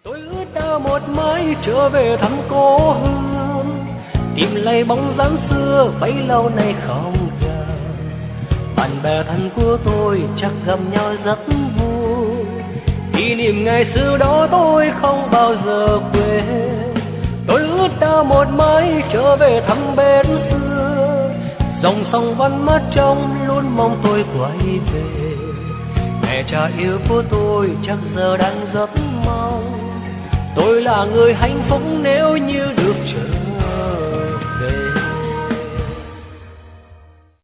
Tôi ước đã một mãi trở về thăm cố hương, tìm lấy bóng dáng xưa bấy lâu nay không gặp. Bạn bè thân của tôi chắc gặp nhau rất vui, kỷ niệm ngày xưa đó tôi không bao giờ quên. Tôi ước đã một mãi trở về thăm bên xưa, dòng sông vẫn mắt trong luôn mong tôi quay về. Mẹ cha yêu của tôi chắc giờ đang rất mong tôi là người hạnh phúc nếu như được trở